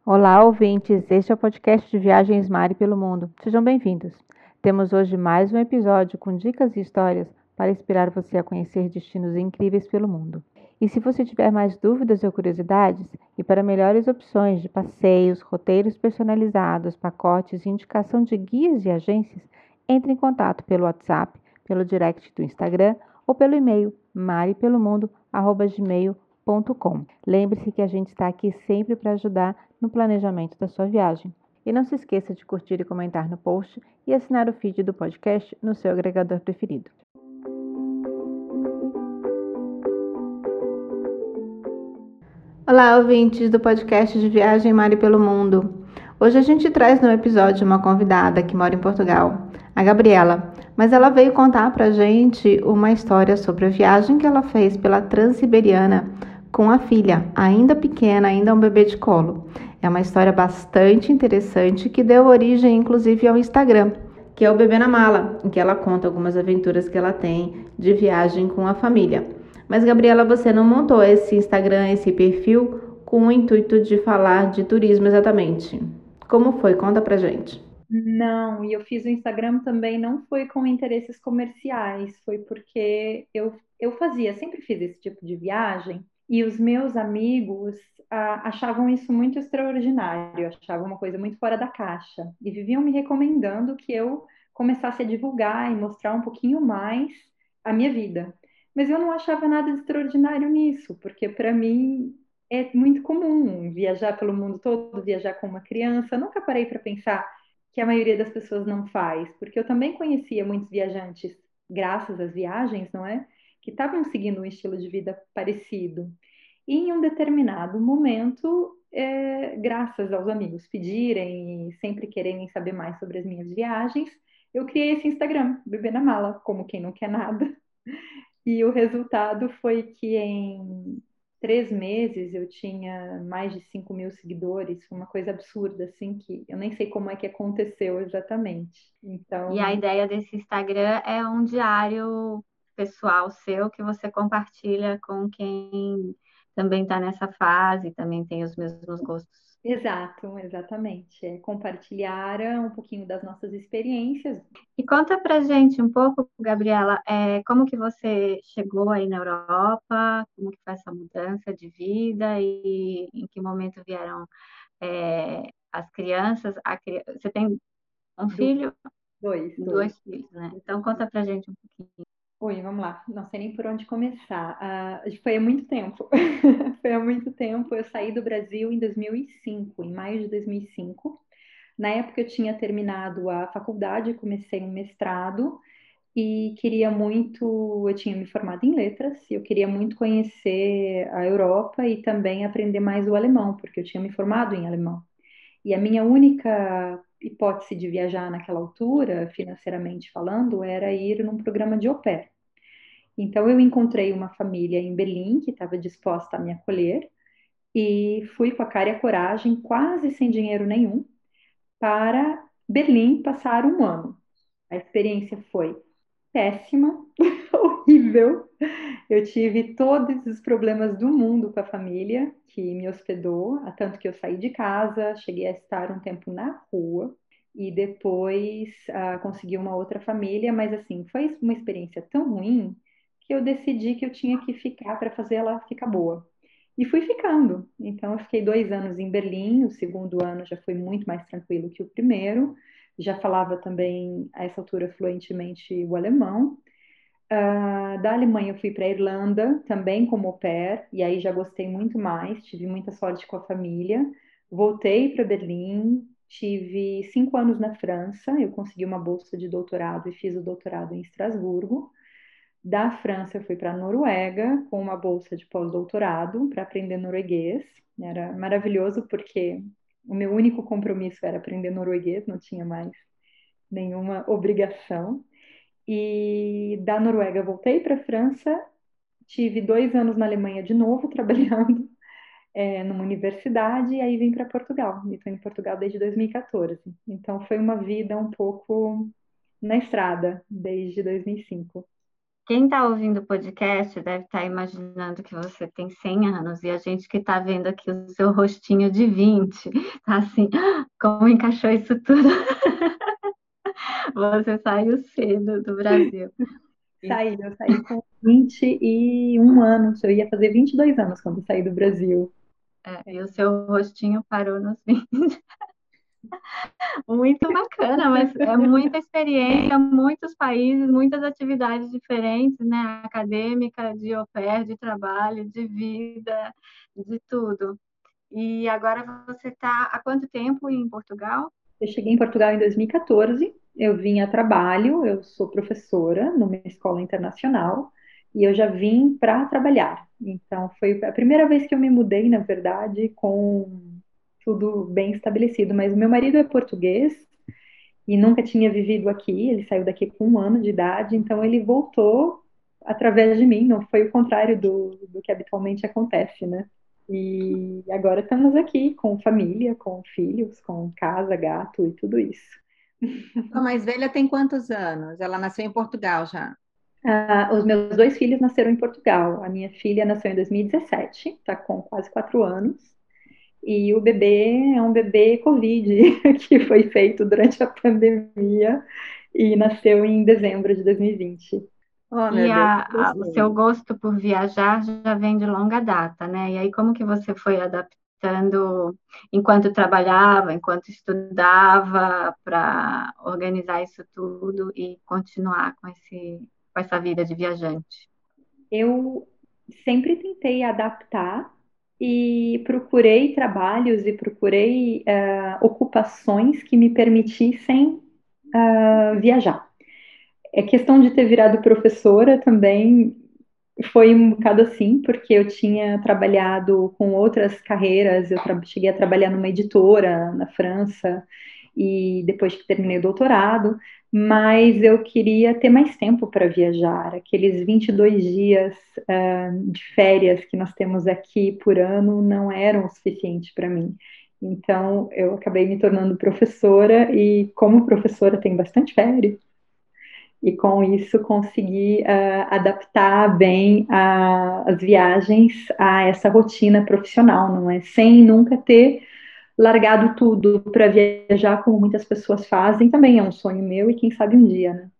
Olá, ouvintes! Este é o podcast de Viagens Mari pelo Mundo. Sejam bem-vindos. Temos hoje mais um episódio com dicas e histórias para inspirar você a conhecer destinos incríveis pelo mundo. E se você tiver mais dúvidas ou curiosidades, e para melhores opções de passeios, roteiros personalizados, pacotes e indicação de guias e agências, entre em contato pelo WhatsApp, pelo direct do Instagram ou pelo e-mail maripelomundo@gmail.com. Lembre-se que a gente está aqui sempre para ajudar no planejamento da sua viagem. E não se esqueça de curtir e comentar no post e assinar o feed do podcast no seu agregador preferido. Olá, ouvintes do podcast de Viagem Mari pelo Mundo. Hoje a gente traz no episódio uma convidada que mora em Portugal, a Gabriela, mas ela veio contar pra gente uma história sobre a viagem que ela fez pela Transiberiana com a filha, ainda pequena, ainda um bebê de colo. É uma história bastante interessante que deu origem, inclusive, ao Instagram, que é o Bebê na Mala, em que ela conta algumas aventuras que ela tem de viagem com a família. Mas, Gabriela, você não montou esse Instagram, esse perfil, com o intuito de falar de turismo exatamente. Como foi? Conta pra gente. Não, e eu fiz o Instagram também não foi com interesses comerciais, foi porque eu fazia, sempre fiz esse tipo de viagem e os meus amigos achavam isso muito extraordinário, achavam uma coisa muito fora da caixa e viviam me recomendando que eu começasse a divulgar e mostrar um pouquinho mais a minha vida. Mas eu não achava nada de extraordinário nisso, porque para mim é muito comum viajar pelo mundo todo, viajar com uma criança. Eu nunca parei para pensar que a maioria das pessoas não faz, porque eu também conhecia muitos viajantes, graças às viagens, não é? Que estavam seguindo um estilo de vida parecido. E em um determinado momento, graças aos amigos pedirem e sempre quererem saber mais sobre as minhas viagens, eu criei esse Instagram, Bebê na Mala, como quem não quer nada. E o resultado foi que em 3 meses eu tinha mais de 5.000 seguidores, foi uma coisa absurda, assim, que eu nem sei como é que aconteceu exatamente. E a Então, ideia desse Instagram é um diário pessoal seu que você compartilha com quem também está nessa fase, também tem os mesmos gostos. exato, exatamente. É compartilhar um pouquinho das nossas experiências. E conta pra gente um pouco, Gabriela, como que você chegou aí na Europa, como que foi essa mudança de vida e em que momento vieram as crianças? Você tem um Do, filho, dois. dois filhos, né? Então conta pra gente um pouquinho. Oi, vamos lá. Não sei nem por onde começar. Foi há muito tempo. Foi há muito tempo. Eu saí do Brasil em 2005, em maio de 2005. Na época eu tinha terminado a faculdade, comecei um mestrado e queria muito, eu tinha me formado em letras, e eu queria muito conhecer a Europa e também aprender mais o alemão, porque eu tinha me formado em alemão. E a minha única hipótese de viajar naquela altura, financeiramente falando, era ir num programa de au pair. Então eu encontrei uma família em Berlim que estava disposta a me acolher e fui com a cara e a coragem, quase sem dinheiro nenhum, para Berlim passar um ano. A experiência foi péssima, horrível. Eu tive todos os problemas do mundo com a família que me hospedou, a tanto que eu saí de casa, cheguei a estar um tempo na rua e depois consegui uma outra família, mas assim, foi uma experiência tão ruim que eu decidi que eu tinha que ficar para fazer ela ficar boa. E fui ficando. Então, eu fiquei 2 anos em Berlim. O segundo ano já foi muito mais tranquilo que o primeiro. Já falava também, a essa altura, fluentemente o alemão. Da Alemanha eu fui para a Irlanda, também como au pair, e aí já gostei muito mais, tive muita sorte com a família. Voltei para Berlim, tive 5 anos na França, eu consegui uma bolsa de doutorado e fiz o doutorado em Estrasburgo. Da França eu fui para a Noruega com uma bolsa de pós-doutorado para aprender norueguês. Era maravilhoso porque o meu único compromisso era aprender norueguês, não tinha mais nenhuma obrigação. E da Noruega voltei para a França, tive 2 anos na Alemanha de novo, trabalhando numa universidade, e aí vim para Portugal. E estou em Portugal desde 2014. Então foi uma vida um pouco na estrada, desde 2005. Quem está ouvindo o podcast deve estar imaginando que você tem 100 anos e a gente que está vendo aqui o seu rostinho de 20, tá assim, como encaixou isso tudo? Você saiu cedo do Brasil. Eu saí com 21 anos, eu ia fazer 22 anos quando saí do Brasil. E o seu rostinho parou nos 20. Muito bacana, mas é muita experiência, muitos países, muitas atividades diferentes, né? Acadêmica, de au pair, de trabalho, de vida, de tudo. E agora você está há quanto tempo em Portugal? Eu cheguei em Portugal em 2014, eu vim a trabalho, eu sou professora numa escola internacional e eu já vim para trabalhar. Então, foi a primeira vez que eu me mudei, na verdade, com tudo bem estabelecido. Mas o meu marido é português e nunca tinha vivido aqui, ele saiu daqui com 1 ano de idade, então ele voltou através de mim, não foi o contrário do que habitualmente acontece, né? E agora estamos aqui com família, com filhos, com casa, gato e tudo isso. A mais velha tem quantos anos? Ela nasceu em Portugal já. Os meus 2 filhos nasceram em Portugal. A minha filha nasceu em 2017, está com quase 4 anos. E o bebê é um bebê Covid, que foi feito durante a pandemia e nasceu em dezembro de 2020. Oh, E meu Deus, que o seu gostoso. gosto por viajar já vem de longa data, né? E aí, como que você foi adaptando enquanto trabalhava, enquanto estudava, para organizar isso tudo e continuar com essa vida de viajante? Eu sempre tentei adaptar e procurei trabalhos e procurei ocupações que me permitissem viajar. É questão de ter virado professora também foi um bocado assim, porque eu tinha trabalhado com outras carreiras, cheguei a trabalhar numa editora na França, e depois que terminei o doutorado, mas eu queria ter mais tempo para viajar. Aqueles 22 dias de férias que nós temos aqui por ano não eram o suficiente para mim. Então, eu acabei me tornando professora, e como professora tem bastante férias, e com isso consegui adaptar bem as viagens a essa rotina profissional, não é? Sem nunca ter largado tudo para viajar, como muitas pessoas fazem, também é um sonho meu e quem sabe um dia, né?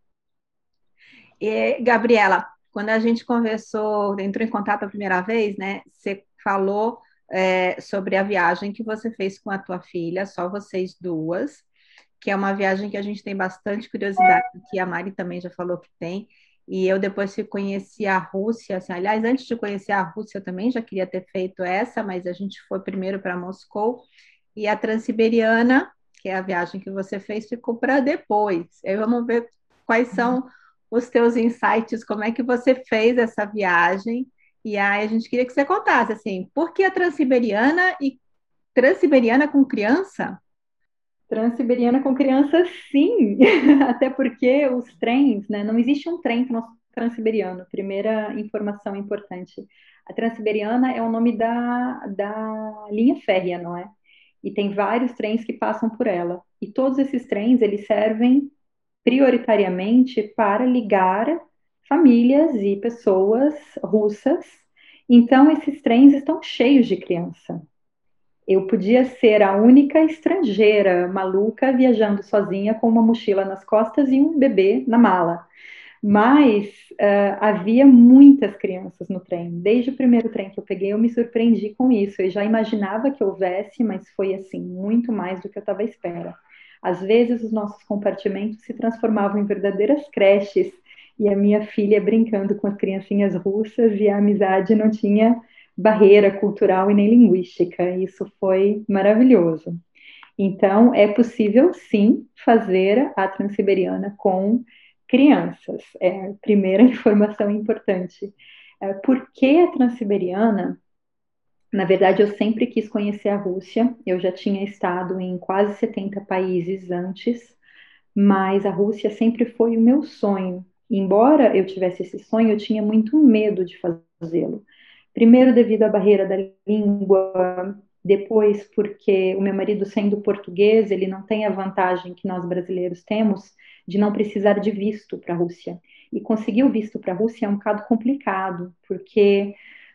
E, Gabriela, quando a gente conversou, entrou em contato a primeira vez, né? Você falou sobre a viagem que você fez com a tua filha, só vocês duas, que é uma viagem que a gente tem bastante curiosidade, que a Mari também já falou que tem. E eu depois que conheci a Rússia, assim, aliás, antes de conhecer a Rússia eu também já queria ter feito essa, mas a gente foi primeiro para Moscou e a Transiberiana, que é a viagem que você fez, ficou para depois. Aí vamos ver quais são os teus insights, como é que você fez essa viagem. E aí a gente queria que você contasse, assim, por que a Transiberiana e Transiberiana com criança? Transiberiana com crianças, sim, até porque os trens, né? Não existe um trem transiberiano. Primeira informação importante. A Transiberiana é o nome da linha férrea, não é? E tem vários trens que passam por ela. E todos esses trens, eles servem prioritariamente para ligar famílias e pessoas russas. Então, esses trens estão cheios de criança. Eu podia ser a única estrangeira maluca viajando sozinha com uma mochila nas costas e um bebê na mala. Mas havia muitas crianças no trem. Desde o primeiro trem que eu peguei, eu me surpreendi com isso. Eu já imaginava que houvesse, mas foi assim, muito mais do que eu estava à espera. Às vezes, os nossos compartimentos se transformavam em verdadeiras creches, e a minha filha brincando com as criancinhas russas, e a amizade não tinha barreira cultural e nem linguística. Isso foi maravilhoso. Então, é possível sim fazer a Transiberiana com crianças. É a primeira informação importante. Por que a Transiberiana? Na verdade, eu sempre quis conhecer a Rússia. Eu já tinha estado em quase 70 países antes, mas a Rússia sempre foi o meu sonho. Embora eu tivesse esse sonho, eu tinha muito medo de fazê-lo. Primeiro, devido à barreira da língua, depois, porque o meu marido, sendo português, ele não tem a vantagem que nós brasileiros temos de não precisar de visto para a Rússia. E conseguir o visto para a Rússia é um bocado complicado, porque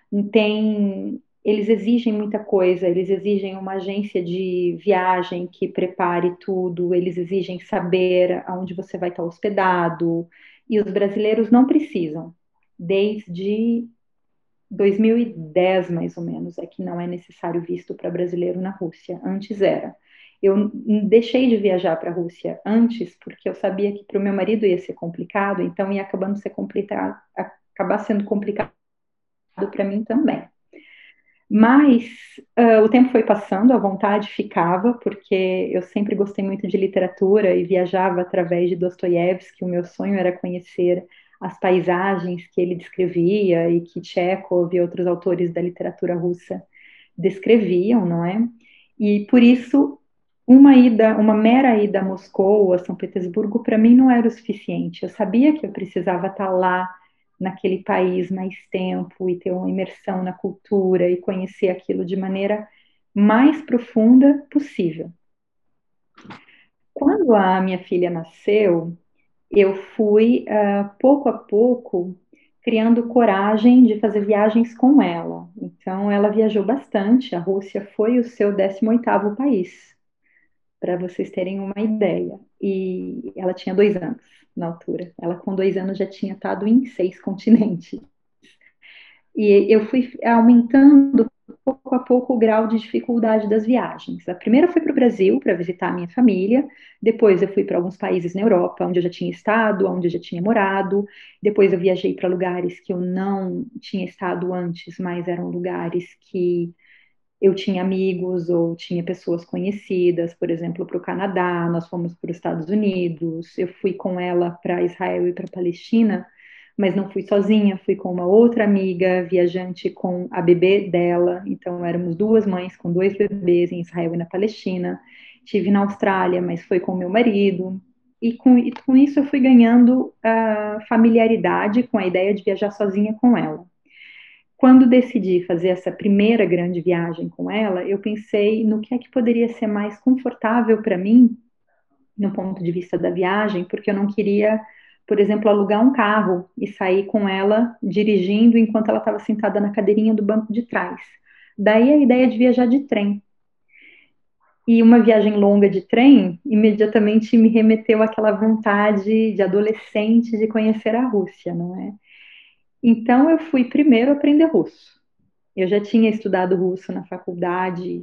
eles exigem muita coisa, eles exigem uma agência de viagem que prepare tudo, eles exigem saber aonde você vai estar hospedado, e os brasileiros não precisam. Desde 2010, mais ou menos, é que não é necessário visto para brasileiro na Rússia. Antes era. Eu deixei de viajar para a Rússia antes porque eu sabia que para o meu marido ia ser complicado, então ia acabando ser complicado, acabar sendo complicado para mim também. Mas o tempo foi passando, a vontade ficava, porque eu sempre gostei muito de literatura e viajava através de Dostoiévski. O meu sonho era conhecer as paisagens que ele descrevia e que Chekhov e outros autores da literatura russa descreviam, não é? E por isso uma mera ida a Moscou ou a São Petersburgo para mim não era o suficiente. Eu sabia que eu precisava estar lá naquele país mais tempo e ter uma imersão na cultura e conhecer aquilo de maneira mais profunda possível. Quando a minha filha nasceu, eu fui, pouco a pouco, criando coragem de fazer viagens com ela. Então, ela viajou bastante. A Rússia foi o seu 18º país, para vocês terem uma ideia. E ela tinha 2 anos na altura. Ela, com 2 anos, já tinha estado em 6 continentes. E eu fui aumentando pouco a pouco o grau de dificuldade das viagens. A primeira foi para o Brasil, para visitar a minha família. Depois eu fui para alguns países na Europa, onde eu já tinha estado, onde eu já tinha morado. Depois eu viajei para lugares que eu não tinha estado antes, mas eram lugares que eu tinha amigos ou tinha pessoas conhecidas, por exemplo, para o Canadá, nós fomos para os Estados Unidos, eu fui com ela para Israel e para Palestina, mas não fui sozinha, fui com uma outra amiga viajante com a bebê dela, então éramos 2 mães com 2 bebês em Israel e na Palestina. Tive na Austrália, mas foi com meu marido. E com isso eu fui ganhando familiaridade com a ideia de viajar sozinha com ela. Quando decidi fazer essa primeira grande viagem com ela, eu pensei no que é que poderia ser mais confortável para mim, no ponto de vista da viagem, porque eu não queria, por exemplo, alugar um carro e sair com ela dirigindo enquanto ela estava sentada na cadeirinha do banco de trás. Daí a ideia de viajar de trem. E uma viagem longa de trem imediatamente me remeteu àquela vontade de adolescente de conhecer a Rússia, não é? Então eu fui primeiro aprender russo. Eu já tinha estudado russo na faculdade em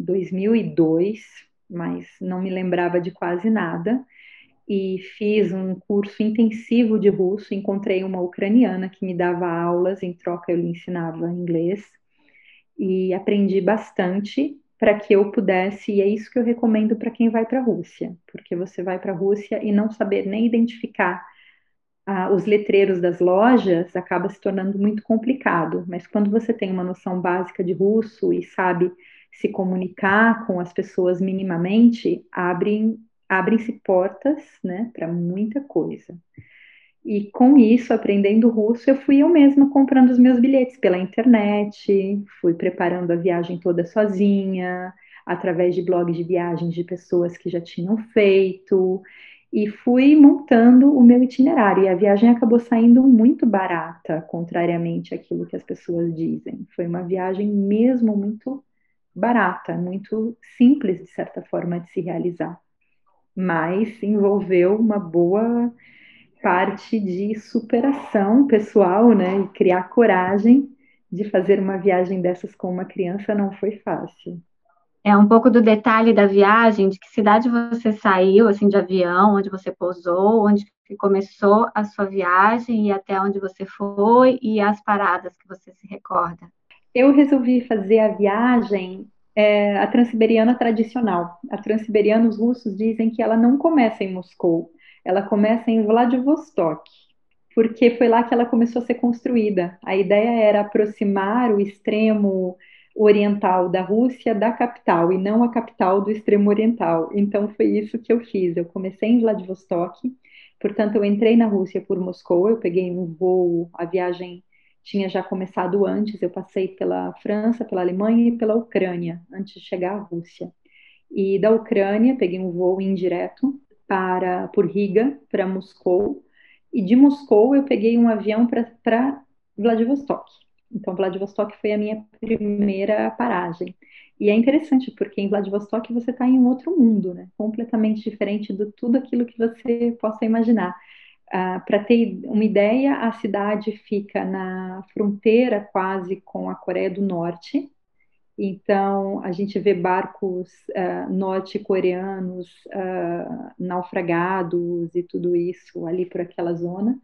2002, mas não me lembrava de quase nada. E fiz um curso intensivo de russo. Encontrei uma ucraniana que me dava aulas, em troca eu lhe ensinava inglês. E aprendi bastante para que eu pudesse, e é isso que eu recomendo para quem vai para a Rússia, porque você vai para a Rússia e não saber nem identificar os letreiros das lojas acaba se tornando muito complicado, mas quando você tem uma noção básica de russo e sabe se comunicar com as pessoas minimamente, abrem-se portas, né, para muita coisa. E com isso, aprendendo russo, eu fui eu mesma comprando os meus bilhetes pela internet, fui preparando a viagem toda sozinha, através de blogs de viagens de pessoas que já tinham feito, e fui montando o meu itinerário. E a viagem acabou saindo muito barata, contrariamente àquilo que as pessoas dizem. Foi uma viagem mesmo muito barata, muito simples, de certa forma, de se realizar, mas envolveu uma boa parte de superação pessoal, né? E criar coragem de fazer uma viagem dessas com uma criança não foi fácil. É um pouco do detalhe da viagem, de que cidade você saiu, assim, de avião, onde você pousou, onde que começou a sua viagem e até onde você foi e as paradas que você se recorda. Eu resolvi fazer a viagem, a Transiberiana tradicional. A Transiberiana, os russos dizem que ela não começa em Moscou, ela começa em Vladivostok, porque foi lá que ela começou a ser construída. A ideia era aproximar o extremo oriental da Rússia da capital e não a capital do extremo oriental. Então foi isso que eu fiz. Eu comecei em Vladivostok, portanto eu entrei na Rússia por Moscou, eu peguei um voo, a viagem tinha já começado antes, eu passei pela França, pela Alemanha e pela Ucrânia antes de chegar à Rússia. E da Ucrânia peguei um voo indireto por Riga para Moscou e de Moscou eu peguei um avião para Vladivostok. Então, Vladivostok foi a minha primeira paragem. E é interessante, porque em Vladivostok você está em um outro mundo, né? Completamente diferente de tudo aquilo que você possa imaginar. Para ter uma ideia, a cidade fica na fronteira quase com a Coreia do Norte. Então, a gente vê barcos norte-coreanos naufragados e tudo isso ali por aquela zona.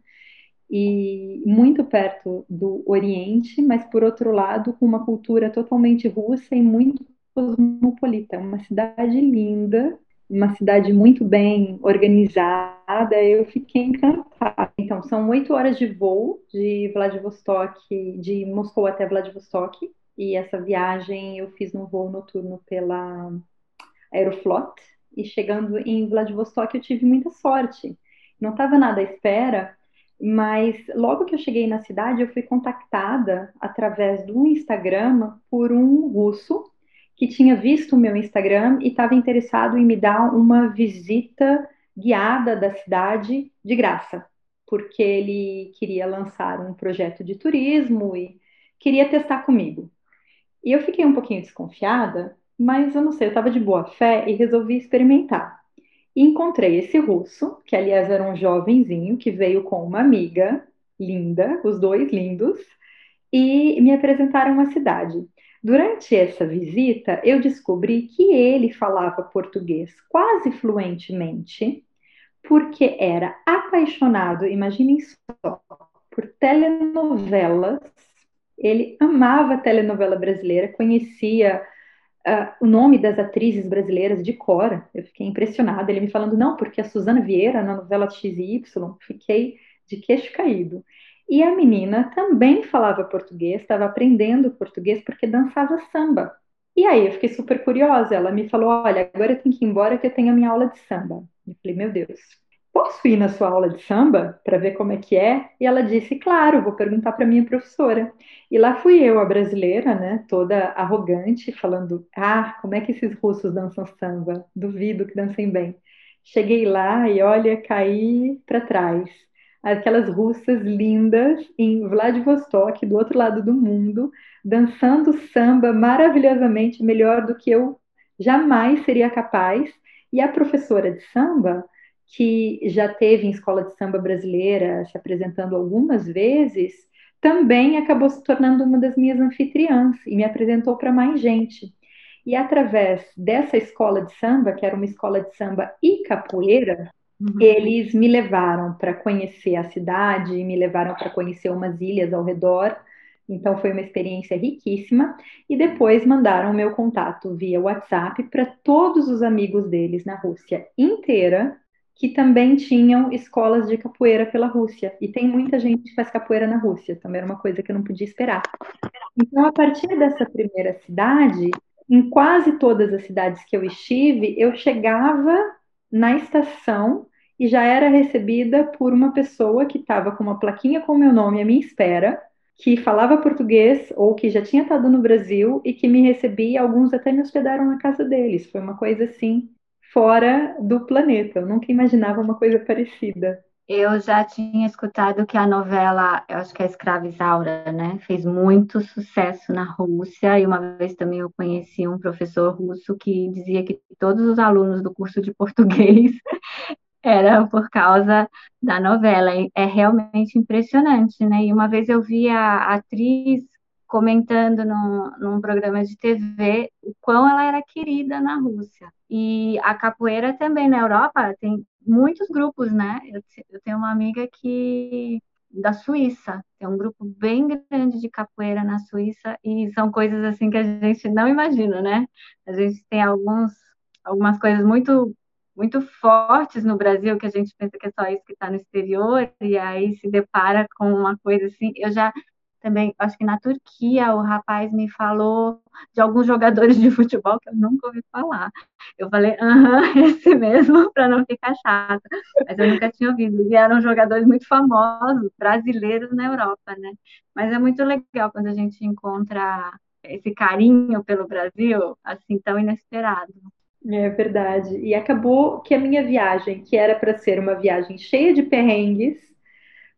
E muito perto do Oriente, mas por outro lado, com uma cultura totalmente russa e muito cosmopolita. Uma cidade linda, uma cidade muito bem organizada. Eu fiquei encantada. Então, são 8 horas de voo de Vladivostok, de Moscou até Vladivostok. E essa viagem eu fiz num voo noturno pela Aeroflot. E chegando em Vladivostok, eu tive muita sorte. Não estava nada à espera, mas logo que eu cheguei na cidade, eu fui contactada através do Instagram por um russo que tinha visto o meu Instagram e estava interessado em me dar uma visita guiada da cidade de graça, porque ele queria lançar um projeto de turismo e queria testar comigo. E eu fiquei um pouquinho desconfiada, mas eu não sei, eu estava de boa fé e resolvi experimentar. E encontrei esse russo, que aliás era um jovenzinho, que veio com uma amiga linda, os dois lindos, e me apresentaram a cidade. Durante essa visita, eu descobri que ele falava português quase fluentemente, porque era apaixonado, imaginem só, por telenovelas. Ele amava telenovela brasileira, conhecia o nome das atrizes brasileiras de cor. Eu fiquei impressionada. Ele me falando, não, porque a Suzana Vieira na novela XY, fiquei de queixo caído. E a menina também falava português, estava aprendendo português porque dançava samba. E aí eu fiquei super curiosa. Ela me falou: olha, agora eu tenho que ir embora que eu tenho a minha aula de samba. Eu falei: meu Deus, posso ir na sua aula de samba para ver como é que é? E ela disse: claro, vou perguntar para minha professora. E lá fui eu, a brasileira, né, toda arrogante, falando: ah, como é que esses russos dançam samba? Duvido que dancem bem. Cheguei lá e olha, caí para trás. Aquelas russas lindas em Vladivostok, do outro lado do mundo, dançando samba maravilhosamente, melhor do que eu jamais seria capaz. E a professora de samba, que já teve em escola de samba brasileira, se apresentando algumas vezes, também acabou se tornando uma das minhas anfitriãs e me apresentou para mais gente. E através dessa escola de samba, que era uma escola de samba e capoeira, eles me levaram para conhecer a cidade, me levaram para conhecer umas ilhas ao redor. Então foi uma experiência riquíssima. E depois mandaram o meu contato via WhatsApp para todos os amigos deles na Rússia inteira, que também tinham escolas de capoeira pela Rússia. E tem muita gente que faz capoeira na Rússia, também era uma coisa que eu não podia esperar. Então, a partir dessa primeira cidade, em quase todas as cidades que eu estive, eu chegava na estação e já era recebida por uma pessoa que estava com uma plaquinha com o meu nome à minha espera, que falava português ou que já tinha estado no Brasil e que me recebia, alguns até me hospedaram na casa deles. Foi uma coisa assim, fora do planeta. Eu nunca imaginava uma coisa parecida. Eu já tinha escutado que a novela, eu acho que é Escrava Isaura, né, fez muito sucesso na Rússia, e uma vez também eu conheci um professor russo que dizia que todos os alunos do curso de português era por causa da novela. E é realmente impressionante, né? E uma vez eu vi a atriz comentando num programa de TV o quão ela era querida na Rússia. E a capoeira também na Europa tem muitos grupos, né? Eu tenho uma amiga que da Suíça, tem um grupo bem grande de capoeira na Suíça, e são coisas assim que a gente não imagina, né? A gente tem algumas coisas muito fortes no Brasil, que a gente pensa que é só isso que está no exterior, e aí se depara com uma coisa assim. Eu já também, acho que na Turquia, o rapaz me falou de alguns jogadores de futebol que eu nunca ouvi falar. Eu falei, aham, esse mesmo, para não ficar chata, mas eu nunca tinha ouvido. E eram jogadores muito famosos, brasileiros na Europa, né? Mas é muito legal quando a gente encontra esse carinho pelo Brasil, assim, tão inesperado. É verdade. E acabou que a minha viagem, que era para ser uma viagem cheia de perrengues,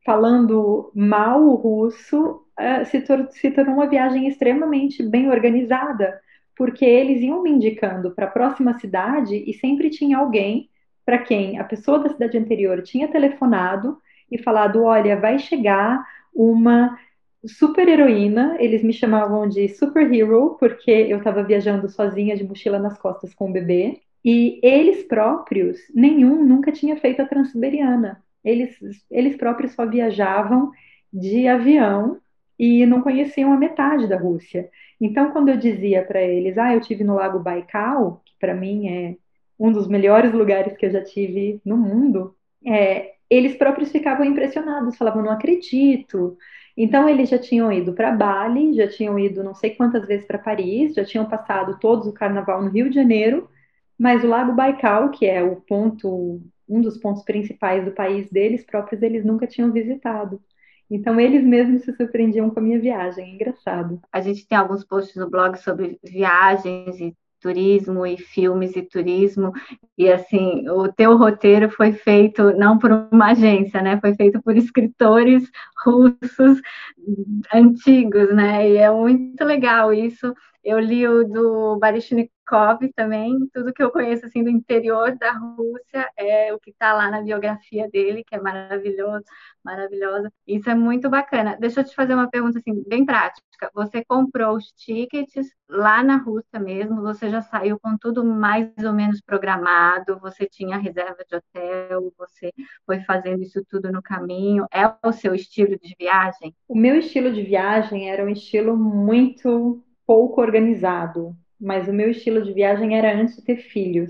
falando mal o russo, se tornou uma viagem extremamente bem organizada, porque eles iam me indicando para a próxima cidade e sempre tinha alguém para quem a pessoa da cidade anterior tinha telefonado e falado: olha, vai chegar uma super heroína. Eles me chamavam de superhero, porque eu estava viajando sozinha de mochila nas costas com o bebê. E eles próprios, nenhum nunca tinha feito a Transiberiana. Eles próprios só viajavam de avião e não conheciam a metade da Rússia. Então, quando eu dizia para eles, eu tive no Lago Baikal, que para mim é um dos melhores lugares que eu já tive no mundo, eles próprios ficavam impressionados, falavam, não acredito. Então, eles já tinham ido para Bali, já tinham ido não sei quantas vezes para Paris, já tinham passado todos o carnaval no Rio de Janeiro, mas o Lago Baikal, que é um dos pontos principais do país deles próprios, eles nunca tinham visitado. Então, eles mesmos se surpreendiam com a minha viagem. É engraçado. A gente tem alguns posts no blog sobre viagens e turismo e filmes e turismo, e assim, o teu roteiro foi feito não por uma agência, né? Foi feito por escritores russos antigos, né? E é muito legal isso. Eu li o do Baryshnikov também, tudo que eu conheço assim do interior da Rússia é o que está lá na biografia dele, que é maravilhoso, maravilhosa. Isso é muito bacana. Deixa eu te fazer uma pergunta assim, bem prática. Você comprou os tickets lá na Rússia mesmo? Você já saiu com tudo mais ou menos programado? Você tinha reserva de hotel? Você foi fazendo isso tudo no caminho? É o seu estilo de viagem? O meu estilo de viagem era um estilo muito pouco organizado, mas o meu estilo de viagem era antes de ter filhos.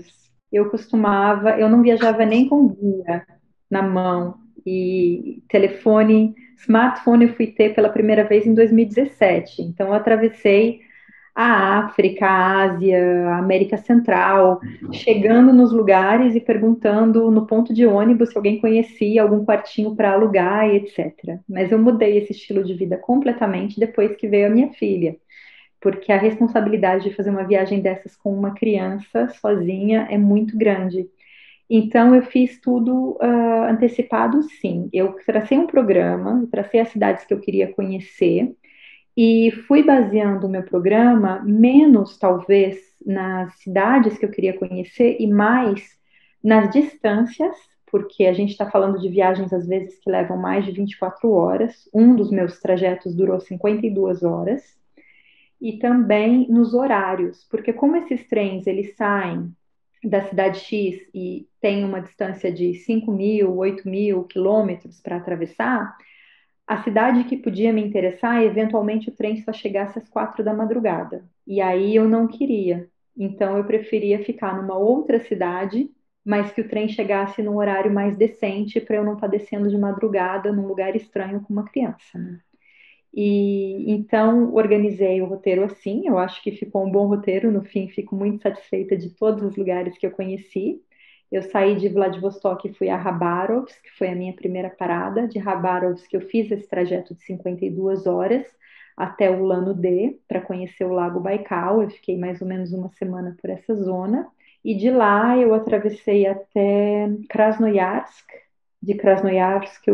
Eu não viajava nem com guia na mão e smartphone eu fui ter pela primeira vez em 2017. Então eu atravessei a África, a Ásia, a América Central, chegando nos lugares e perguntando no ponto de ônibus se alguém conhecia algum quartinho para alugar e etc. Mas eu mudei esse estilo de vida completamente depois que veio a minha filha, porque a responsabilidade de fazer uma viagem dessas com uma criança sozinha é muito grande. Então, eu fiz tudo antecipado, sim. Eu tracei um programa, tracei as cidades que eu queria conhecer, e fui baseando o meu programa menos, talvez, nas cidades que eu queria conhecer e mais nas distâncias, porque a gente está falando de viagens, às vezes, que levam mais de 24 horas. Um dos meus trajetos durou 52 horas. E também nos horários, porque como esses trens, eles saem da cidade X e tem uma distância de 5.000, 8.000 quilômetros para atravessar, a cidade que podia me interessar, eventualmente o trem só chegasse às 4 da madrugada. E aí eu não queria. Então eu preferia ficar numa outra cidade, mas que o trem chegasse num horário mais decente para eu não estar descendo de madrugada num lugar estranho com uma criança, né? E então organizei o roteiro assim. Eu acho que ficou um bom roteiro. No fim, fico muito satisfeita de todos os lugares que eu conheci. Eu saí de Vladivostok e fui a Khabarovsk, que foi a minha primeira parada. De Khabarovsk, eu fiz esse trajeto de 52 horas até o Ulan-Ude para conhecer o Lago Baikal. Eu fiquei mais ou menos uma semana por essa zona. E de lá eu atravessei até Krasnoyarsk. De Krasnoyarsk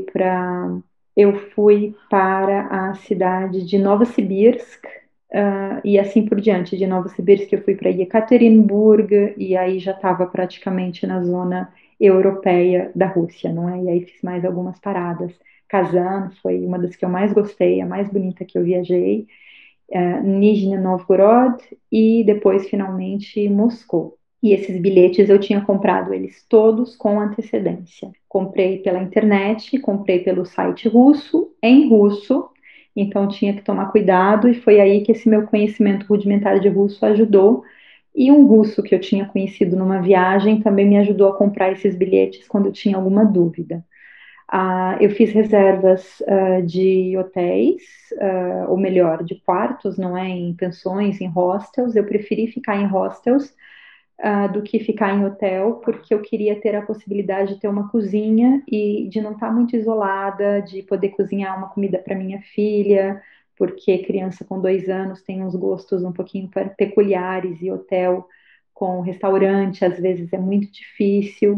eu fui para a cidade de Novosibirsk, e assim por diante. De Novosibirsk eu fui para Yekaterinburg, e aí já estava praticamente na zona europeia da Rússia, não é? E aí fiz mais algumas paradas. Kazan foi uma das que eu mais gostei, a mais bonita que eu viajei. Nizhny Novgorod e depois finalmente Moscou. E esses bilhetes eu tinha comprado eles todos com antecedência. Comprei pela internet, comprei pelo site russo, em russo, então tinha que tomar cuidado, e foi aí que esse meu conhecimento rudimentar de russo ajudou. E um russo que eu tinha conhecido numa viagem também me ajudou a comprar esses bilhetes quando eu tinha alguma dúvida. Eu fiz reservas de hotéis, ou melhor, de quartos, não é? Em pensões, em hostels. Eu preferi ficar em hostels do que ficar em hotel, porque eu queria ter a possibilidade de ter uma cozinha e de não estar muito isolada, de poder cozinhar uma comida para minha filha, porque criança com 2 anos tem uns gostos um pouquinho peculiares e hotel com restaurante às vezes é muito difícil.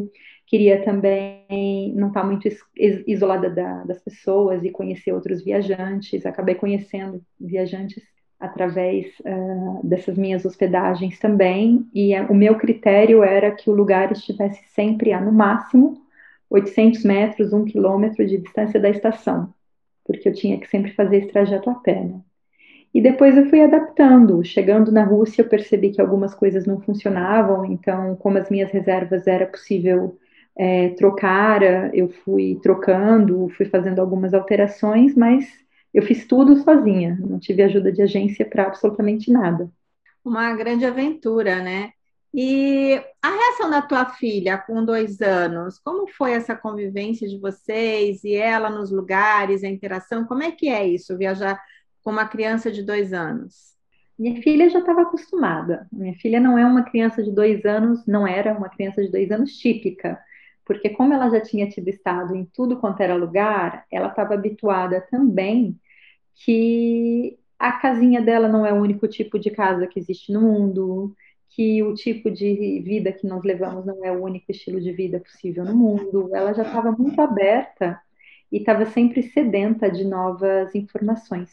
Queria também não estar muito isolada das pessoas e conhecer outros viajantes. Acabei conhecendo viajantes através dessas minhas hospedagens também. E o meu critério era que o lugar estivesse sempre a, no máximo, 800 metros, 1 quilômetro de distância da estação, porque eu tinha que sempre fazer esse trajeto a pé, né? E depois eu fui adaptando. Chegando na Rússia, eu percebi que algumas coisas não funcionavam, então, como as minhas reservas era possível trocar, eu fui trocando, fui fazendo algumas alterações, mas eu fiz tudo sozinha, não tive ajuda de agência para absolutamente nada. Uma grande aventura, né? E a reação da tua filha com 2 anos, como foi essa convivência de vocês e ela nos lugares, a interação? Como é que é isso, viajar com uma criança de 2 anos? Minha filha já estava acostumada. Minha filha não é uma criança de 2 anos, não era uma criança de 2 anos típica, porque como ela já tinha tido estado em tudo quanto era lugar, ela estava habituada também que a casinha dela não é o único tipo de casa que existe no mundo, que o tipo de vida que nós levamos não é o único estilo de vida possível no mundo. Ela já estava muito aberta e estava sempre sedenta de novas informações.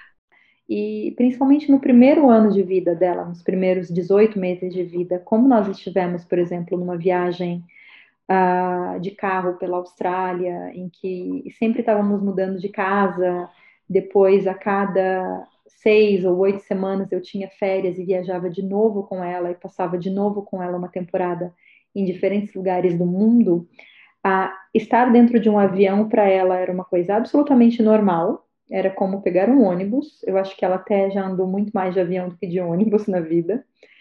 E principalmente no primeiro ano de vida dela, nos primeiros 18 meses de vida, como nós estivemos, por exemplo, numa viagem de carro pela Austrália, em que sempre estávamos mudando de casa, depois a cada 6 ou 8 semanas eu tinha férias e viajava de novo com ela e passava de novo com ela uma temporada em diferentes lugares do mundo. Estar dentro de um avião para ela era uma coisa absolutamente normal, era como pegar um ônibus. Eu acho que ela até já andou muito mais de avião do que de ônibus na vida.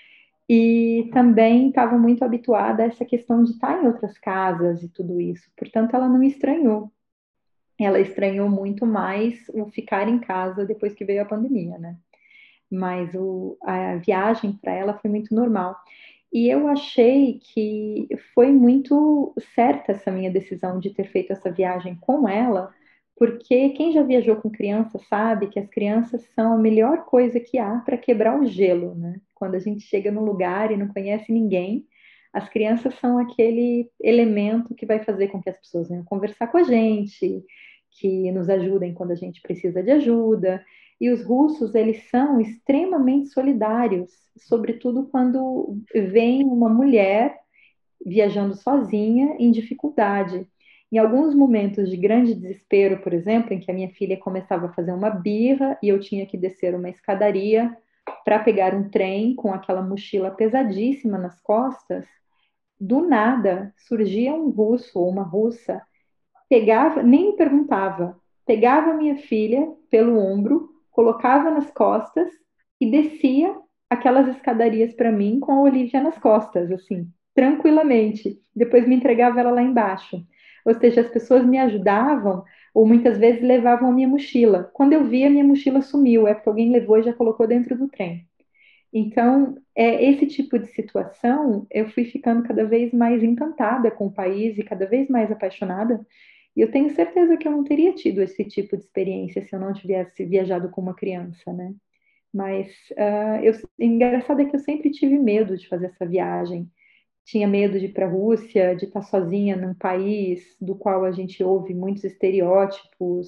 E também estava muito habituada a essa questão de estar em outras casas e tudo isso. Portanto, ela não estranhou. Ela estranhou muito mais o ficar em casa depois que veio a pandemia, né? Mas a viagem para ela foi muito normal. E eu achei que foi muito certa essa minha decisão de ter feito essa viagem com ela, porque quem já viajou com criança sabe que as crianças são a melhor coisa que há para quebrar o gelo, né? Quando a gente chega num lugar e não conhece ninguém, as crianças são aquele elemento que vai fazer com que as pessoas venham conversar com a gente, que nos ajudem quando a gente precisa de ajuda. E os russos, eles são extremamente solidários, sobretudo quando vem uma mulher viajando sozinha em dificuldade. Em alguns momentos de grande desespero, por exemplo, em que a minha filha começava a fazer uma birra e eu tinha que descer uma escadaria para pegar um trem com aquela mochila pesadíssima nas costas, do nada surgia um russo ou uma russa, pegava, nem me perguntava, pegava minha filha pelo ombro, colocava nas costas e descia aquelas escadarias para mim com a Olivia nas costas, assim, tranquilamente. Depois me entregava ela lá embaixo. Ou seja, as pessoas me ajudavam ou muitas vezes levavam a minha mochila. Quando eu vi, a minha mochila sumiu, é porque alguém levou e já colocou dentro do trem. Então, esse tipo de situação, eu fui ficando cada vez mais encantada com o país e cada vez mais apaixonada. E eu tenho certeza que eu não teria tido esse tipo de experiência se eu não tivesse viajado com uma criança, né? Mas engraçado é que eu sempre tive medo de fazer essa viagem. Tinha medo de ir para a Rússia, de estar sozinha num país do qual a gente ouve muitos estereótipos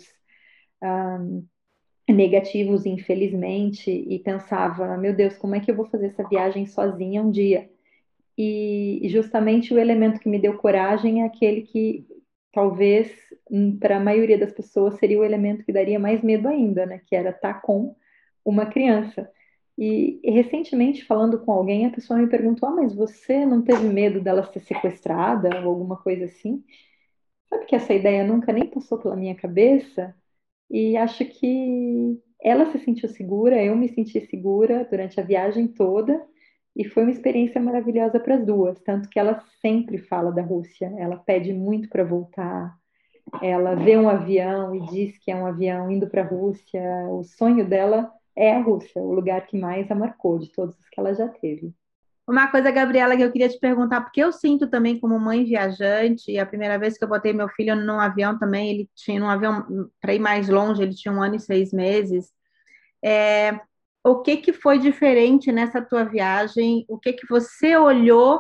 negativos, infelizmente, e pensava, meu Deus, como é que eu vou fazer essa viagem sozinha um dia? E justamente o elemento que me deu coragem é aquele que talvez para a maioria das pessoas seria o elemento que daria mais medo ainda, né? Que era estar com uma criança. E recentemente, falando com alguém, a pessoa me perguntou: mas você não teve medo dela ser sequestrada ou alguma coisa assim? Sabe que essa ideia nunca nem passou pela minha cabeça? E acho que ela se sentiu segura, eu me senti segura durante a viagem toda, e foi uma experiência maravilhosa para as duas. Tanto que ela sempre fala da Rússia, ela pede muito para voltar, ela vê um avião e diz que é um avião indo para a Rússia. O sonho dela é a Rússia, o lugar que mais a marcou de todos os que ela já teve. Uma coisa, Gabriela, que eu queria te perguntar, porque eu sinto também como mãe viajante, e a primeira vez que eu botei meu filho num avião também, ele tinha um avião para ir mais longe, ele tinha 1 ano e 6 meses. É, o que que foi diferente nessa tua viagem? O que que você olhou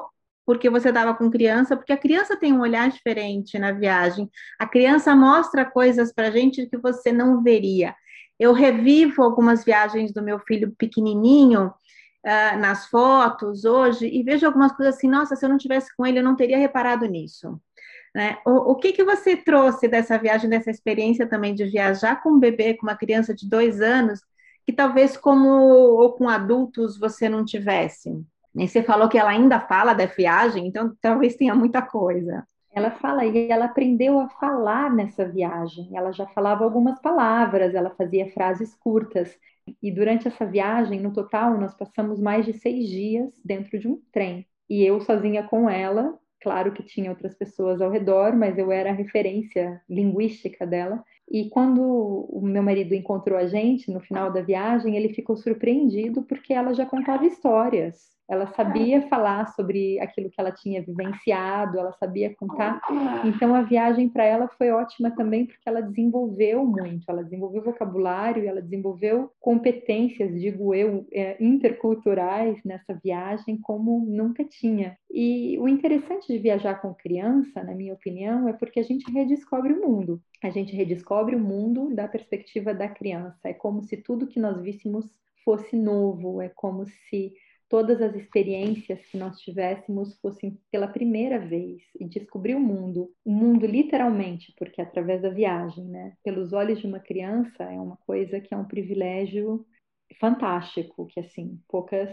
porque você estava com criança, porque a criança tem um olhar diferente na viagem. A criança mostra coisas para a gente que você não veria. Eu revivo algumas viagens do meu filho pequenininho, nas fotos hoje, e vejo algumas coisas assim, nossa, se eu não tivesse com ele, eu não teria reparado nisso. Né? O que que você trouxe dessa viagem, dessa experiência também de viajar com um bebê, com uma criança de 2 anos, que talvez como ou com adultos você não tivesse? E você falou que ela ainda fala da viagem, então talvez tenha muita coisa. Ela fala, e ela aprendeu a falar nessa viagem. Ela já falava algumas palavras, ela fazia frases curtas. E durante essa viagem, no total, nós passamos mais de 6 dias dentro de um trem. E eu sozinha com ela, claro que tinha outras pessoas ao redor, mas eu era a referência linguística dela. E quando o meu marido encontrou a gente no final da viagem, ele ficou surpreendido porque ela já contava histórias. Ela sabia falar sobre aquilo que ela tinha vivenciado, ela sabia contar. Então a viagem para ela foi ótima também porque ela desenvolveu muito, ela desenvolveu vocabulário, ela desenvolveu competências, digo eu, interculturais nessa viagem como nunca tinha. E o interessante de viajar com criança, na minha opinião, é porque a gente redescobre o mundo. A gente redescobre o mundo da perspectiva da criança. É como se tudo que nós víssemos fosse novo, é como se todas as experiências que nós tivéssemos fossem pela primeira vez e descobrir o mundo literalmente, porque através da viagem, né? Pelos olhos de uma criança é uma coisa que é um privilégio fantástico, que assim, poucas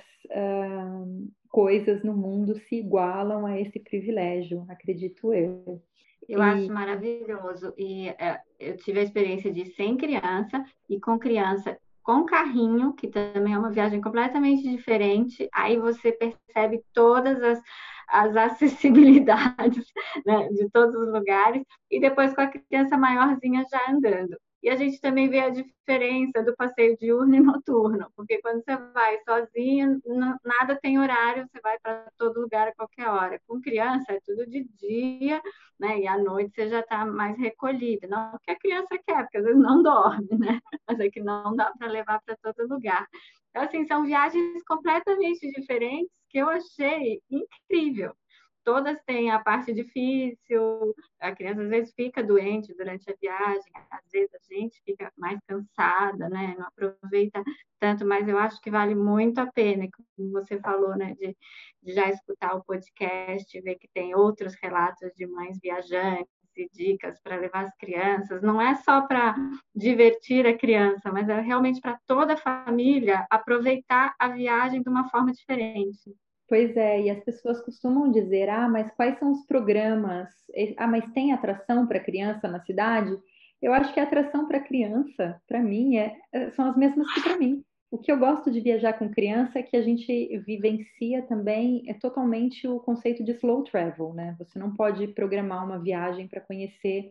coisas no mundo se igualam a esse privilégio, acredito eu. Eu acho maravilhoso. E eu tive a experiência de ir sem criança e com criança com carrinho, que também é uma viagem completamente diferente. Aí você percebe todas as acessibilidades, né, de todos os lugares, e depois com a criança maiorzinha já andando. E a gente também vê a diferença do passeio diurno e noturno, porque quando você vai sozinho, nada tem horário, você vai para todo lugar a qualquer hora. Com criança é tudo de dia, né? E à noite você já está mais recolhida. Não que a criança quer, porque às vezes não dorme, né? Mas é que não dá para levar para todo lugar. Então, assim, são viagens completamente diferentes que eu achei incrível. Todas têm a parte difícil, a criança às vezes fica doente durante a viagem, às vezes a gente fica mais cansada, né? Não aproveita tanto, mas eu acho que vale muito a pena, como você falou, né? De já escutar o podcast, ver que tem outros relatos de mães viajantes e dicas para levar as crianças. Não é só para divertir a criança, mas é realmente para toda a família aproveitar a viagem de uma forma diferente. Pois é, e as pessoas costumam dizer: ah, mas quais são os programas? Ah, mas tem atração para criança na cidade? Eu acho que a atração para criança, para mim, são as mesmas que para mim. O que eu gosto de viajar com criança é que a gente vivencia também totalmente o conceito de slow travel, né? Você não pode programar uma viagem para conhecer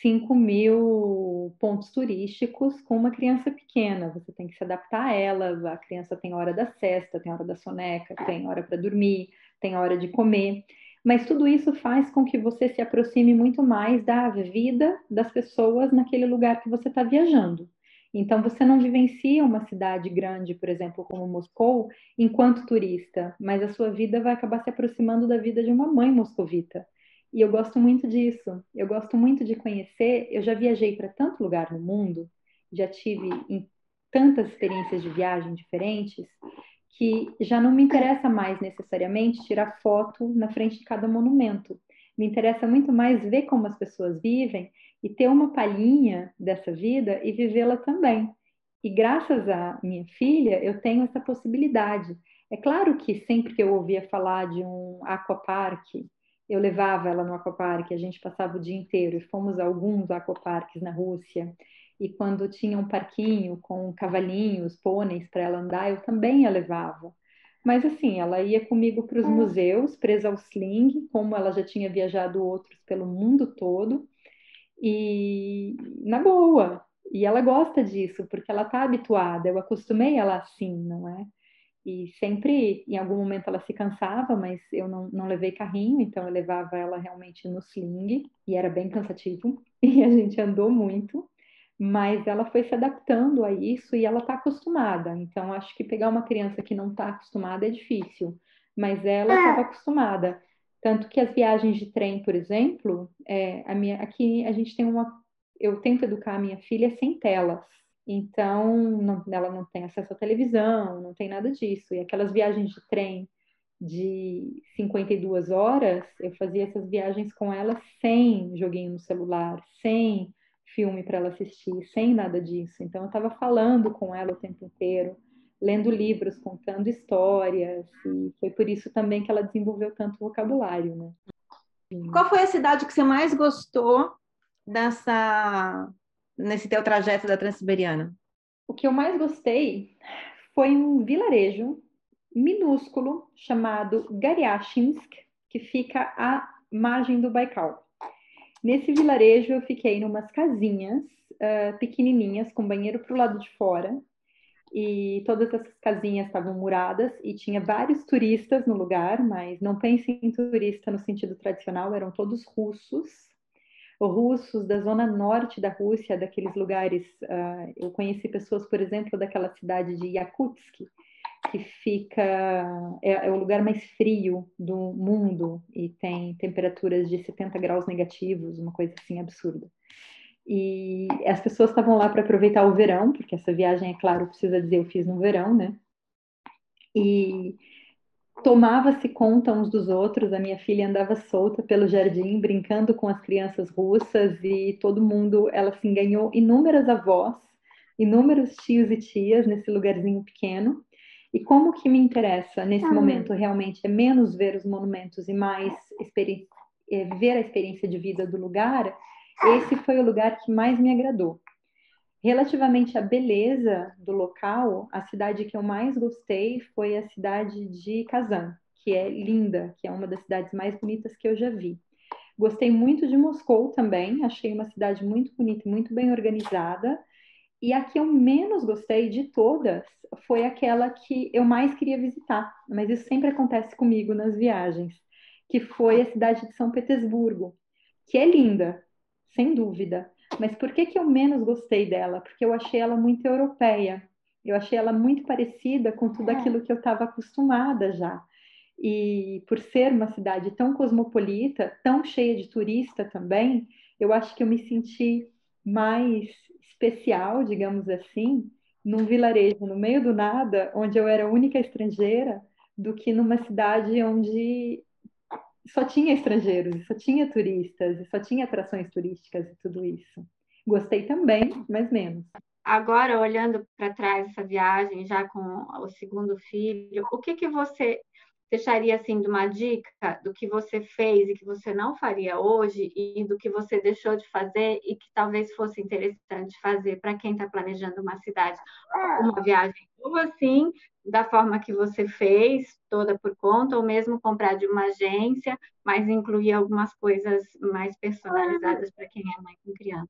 5.000 pontos turísticos com uma criança pequena. Você tem que se adaptar a ela. A criança tem hora da sesta, tem hora da soneca, tem hora para dormir, tem hora de comer. Mas tudo isso faz com que você se aproxime muito mais da vida das pessoas naquele lugar que você está viajando. Então, você não vivencia uma cidade grande, por exemplo, como Moscou, enquanto turista, mas a sua vida vai acabar se aproximando da vida de uma mãe moscovita. E eu gosto muito disso. Eu gosto muito de conhecer. Eu já viajei para tanto lugar no mundo, já tive em tantas experiências de viagem diferentes, que já não me interessa mais necessariamente tirar foto na frente de cada monumento. Me interessa muito mais ver como as pessoas vivem e ter uma palhinha dessa vida e vivê-la também. E graças à minha filha, eu tenho essa possibilidade. É claro que sempre que eu ouvia falar de um aquapark, eu levava ela no aquapark, a gente passava o dia inteiro e fomos a alguns aquaparks na Rússia. E quando tinha um parquinho com cavalinhos, pôneis para ela andar, eu também a levava. Mas assim, ela ia comigo para os museus, presa ao sling, como ela já tinha viajado outros pelo mundo todo, e na boa. E ela gosta disso, porque ela está habituada. Eu acostumei ela assim, não é? E sempre, em algum momento, ela se cansava, mas eu não levei carrinho, então eu levava ela realmente no sling, e era bem cansativo, e a gente andou muito, mas ela foi se adaptando a isso e ela está acostumada. Então, acho que pegar uma criança que não está acostumada é difícil, mas ela estava acostumada. Tanto que as viagens de trem, por exemplo, aqui a gente tem eu tento educar a minha filha sem telas. Então, ela não tem acesso à televisão, não tem nada disso. E aquelas viagens de trem de 52 horas, eu fazia essas viagens com ela sem joguinho no celular, sem filme para ela assistir, sem nada disso. Então, eu estava falando com ela o tempo inteiro, lendo livros, contando histórias, e foi por isso também que ela desenvolveu tanto vocabulário, né? Qual foi a cidade que você mais gostou nesse teu trajeto da Transiberiana? O que eu mais gostei foi um vilarejo minúsculo chamado Gariachinsk, que fica à margem do Baikal. Nesse vilarejo eu fiquei em umas casinhas pequenininhas com banheiro para o lado de fora, e todas essas casinhas estavam muradas e tinha vários turistas no lugar, mas não pensem em turista no sentido tradicional, eram todos russos da zona norte da Rússia, daqueles lugares. Eu conheci pessoas, por exemplo, daquela cidade de Yakutsk, que é o lugar mais frio do mundo e tem temperaturas de 70 graus negativos, uma coisa assim absurda. E as pessoas estavam lá para aproveitar o verão, porque essa viagem, é claro, precisa dizer, eu fiz no verão, né? E tomava-se conta uns dos outros. A minha filha andava solta pelo jardim, brincando com as crianças russas, e todo mundo, ela assim, ganhou inúmeras avós, inúmeros tios e tias nesse lugarzinho pequeno. E como que me interessa nesse momento realmente é menos ver os monumentos e mais ver a experiência de vida do lugar, esse foi o lugar que mais me agradou. Relativamente à beleza do local, a cidade que eu mais gostei foi a cidade de Kazan, que é linda, que é uma das cidades mais bonitas que eu já vi. Gostei muito de Moscou também, achei uma cidade muito bonita e muito bem organizada. E a que eu menos gostei de todas foi aquela que eu mais queria visitar, mas isso sempre acontece comigo nas viagens, que foi a cidade de São Petersburgo, que é linda, sem dúvida. Mas por que que eu menos gostei dela? Porque eu achei ela muito europeia. Eu achei ela muito parecida com tudo aquilo que eu estava acostumada já. E por ser uma cidade tão cosmopolita, tão cheia de turista também, eu acho que eu me senti mais especial, digamos assim, num vilarejo no meio do nada, onde eu era a única estrangeira, do que numa cidade onde só tinha estrangeiros, só tinha turistas, só tinha atrações turísticas e tudo isso. Gostei também, mas menos. Agora, olhando para trás essa viagem, já com o segundo filho, o que que você deixaria assim de uma dica do que você fez e que você não faria hoje e do que você deixou de fazer e que talvez fosse interessante fazer para quem está planejando uma viagem ou assim, da forma que você fez, toda por conta, ou mesmo comprar de uma agência, mas incluir algumas coisas mais personalizadas para quem é mãe com criança?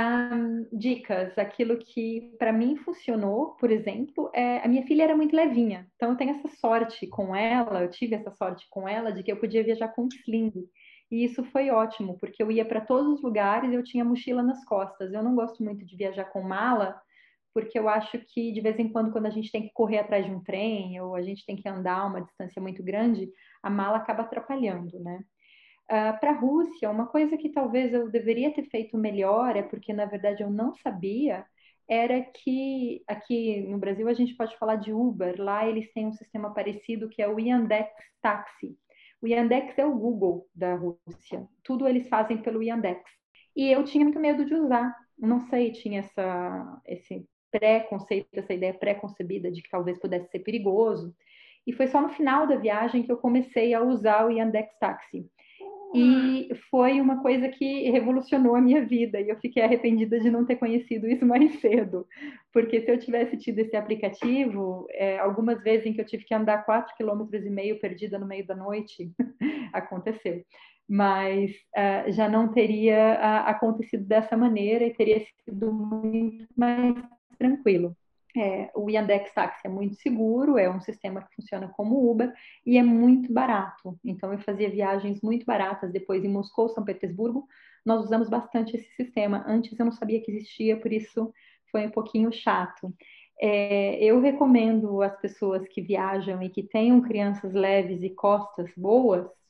Dicas, aquilo que para mim funcionou, por exemplo, a minha filha era muito levinha, então eu tenho essa sorte com ela, eu tive essa sorte com ela de que eu podia viajar com sling, e isso foi ótimo, porque eu ia para todos os lugares e eu tinha mochila nas costas. Eu não gosto muito de viajar com mala, porque eu acho que de vez em quando a gente tem que correr atrás de um trem ou a gente tem que andar uma distância muito grande, a mala acaba atrapalhando, né? Para a Rússia, uma coisa que talvez eu deveria ter feito melhor, é porque na verdade eu não sabia, era que aqui no Brasil a gente pode falar de Uber, lá eles têm um sistema parecido que é o Yandex Taxi. O Yandex é o Google da Rússia, tudo eles fazem pelo Yandex. E eu tinha muito medo de usar, não sei, tinha esse pré-conceito, essa ideia pré-concebida de que talvez pudesse ser perigoso. E foi só no final da viagem que eu comecei a usar o Yandex Taxi. E foi uma coisa que revolucionou a minha vida, e eu fiquei arrependida de não ter conhecido isso mais cedo, porque se eu tivesse tido esse aplicativo, algumas vezes em que eu tive que andar 4,5 km perdida no meio da noite, aconteceu. Mas já não teria acontecido dessa maneira e teria sido muito mais tranquilo. O Yandex Táxi é muito seguro, é um sistema que funciona como Uber e é muito barato. Então, eu fazia viagens muito baratas depois em Moscou, São Petersburgo. Nós usamos bastante esse sistema. Antes eu não sabia que existia, por isso foi um pouquinho chato. Eu recomendo às pessoas que viajam e que tenham crianças leves e costas boas,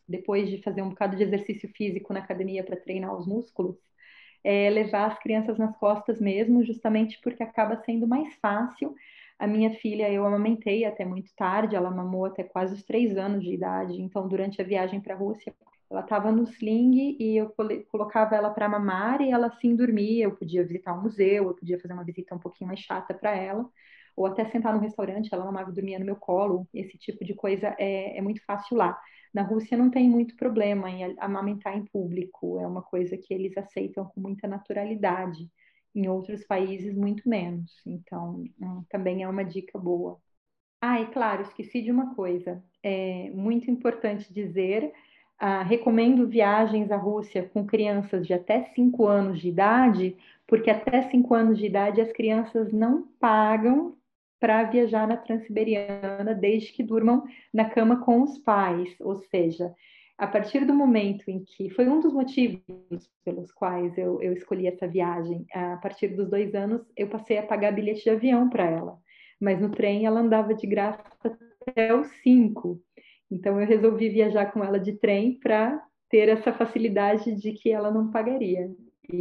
depois de fazer um bocado de exercício físico na academia para treinar os músculos, é levar as crianças nas costas mesmo, justamente porque acaba sendo mais fácil. A minha filha, eu amamentei até muito tarde, ela mamou até quase os 3 anos de idade, então durante a viagem para a Rússia, ela estava no sling e eu colocava ela para mamar e ela assim dormia. Eu podia visitar um museu, eu podia fazer uma visita um pouquinho mais chata para ela, ou até sentar no restaurante, ela mamava e dormia no meu colo. Esse tipo de coisa é muito fácil lá. Na Rússia não tem muito problema em amamentar em público, é uma coisa que eles aceitam com muita naturalidade. Em outros países, muito menos. Então, também é uma dica boa. Ah, e claro, esqueci de uma coisa. É muito importante dizer, recomendo viagens à Rússia com crianças de até 5 anos de idade, porque até 5 anos de idade as crianças não pagam para viajar na Transiberiana desde que durmam na cama com os pais. Ou seja, a partir do momento em que foi um dos motivos pelos quais eu escolhi essa viagem, a partir dos 2 anos eu passei a pagar bilhete de avião para ela, mas no trem ela andava de graça até os 5. Então eu resolvi viajar com ela de trem para ter essa facilidade de que ela não pagaria.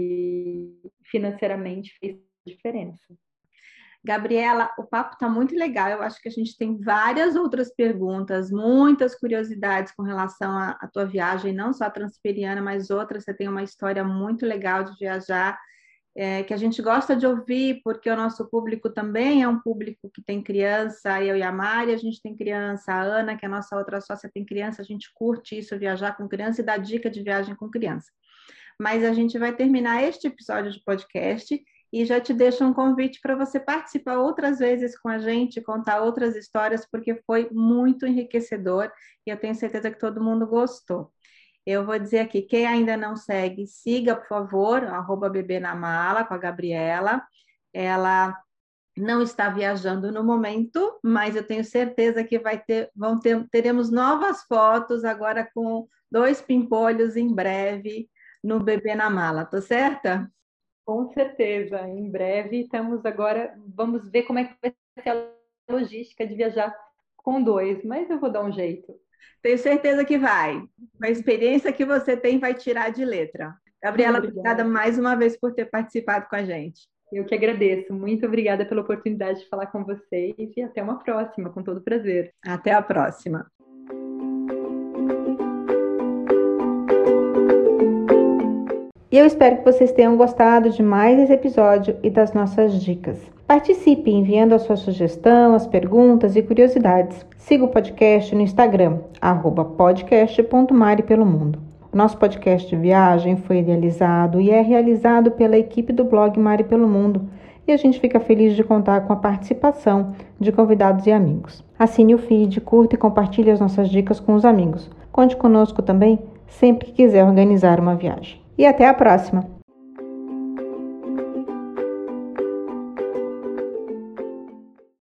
E financeiramente fez diferença. Gabriela, o papo está muito legal. Eu acho que a gente tem várias outras perguntas, muitas curiosidades com relação à tua viagem, não só a Transiberiana, mas outras. Você tem uma história muito legal de viajar, que a gente gosta de ouvir, porque o nosso público também é um público que tem criança. Eu e a Mari, a gente tem criança, a Ana, que é a nossa outra sócia, tem criança. A gente curte isso, viajar com criança e dar dica de viagem com criança. Mas a gente vai terminar este episódio de podcast e já te deixo um convite para você participar outras vezes com a gente, contar outras histórias, porque foi muito enriquecedor e eu tenho certeza que todo mundo gostou. Eu vou dizer aqui, quem ainda não segue, siga, por favor, @bebênamala com a Gabriela. Ela não está viajando no momento, mas eu tenho certeza que teremos novas fotos agora com 2 pimpolhos em breve no Bebê na Mala, tá certa? Com certeza, em breve estamos agora, vamos ver como é que vai ser a logística de viajar com 2, mas eu vou dar um jeito. Tenho certeza que vai. A experiência que você tem vai tirar de letra. Gabriela, obrigada mais uma vez por ter participado com a gente. Eu que agradeço. Muito obrigada pela oportunidade de falar com vocês e até uma próxima, com todo prazer. Até a próxima. E eu espero que vocês tenham gostado de mais esse episódio e das nossas dicas. Participe enviando a sua sugestão, as perguntas e curiosidades. Siga o podcast no Instagram, @podcast.maripelomundo. O nosso podcast de viagem foi idealizado e é realizado pela equipe do blog Mari pelo Mundo e a gente fica feliz de contar com a participação de convidados e amigos. Assine o feed, curta e compartilhe as nossas dicas com os amigos. Conte conosco também sempre que quiser organizar uma viagem. E até a próxima!